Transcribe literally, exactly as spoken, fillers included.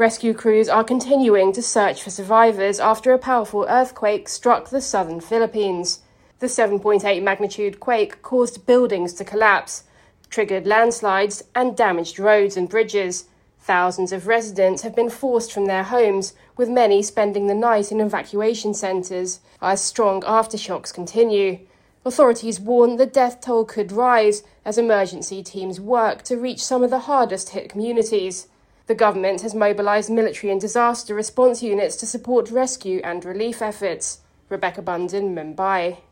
Rescue crews are continuing to search for survivors after a powerful earthquake struck the southern Philippines. The seven point eight magnitude quake caused buildings to collapse, triggered landslides, and damaged roads and bridges. Thousands of residents have been forced from their homes, with many spending the night in evacuation centres as strong aftershocks continue. Authorities warn the death toll could rise as emergency teams work to reach some of the hardest-hit communities. The government has mobilised military and disaster response units to support rescue and relief efforts. Rebecca Bundin, Mumbai.